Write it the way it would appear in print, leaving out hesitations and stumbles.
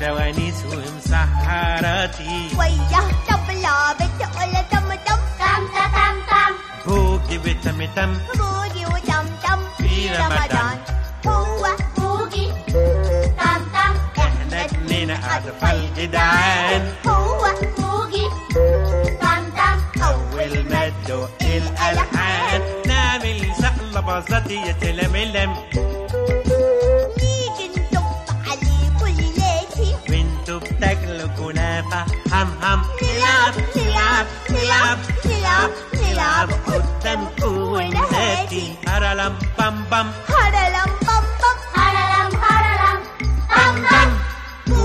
فوانيس ومسحراتي، وياه طبلة بتقول تم تم تم تم تم، بوجي وتم تم، بوجي وتم تم في رمضان. هو بوجي تم تم، احنا اتنين اطفال جدعان، هو بوجي تم تم. اول ما تدق الالحان نعمل شقلباظات يا تلملم.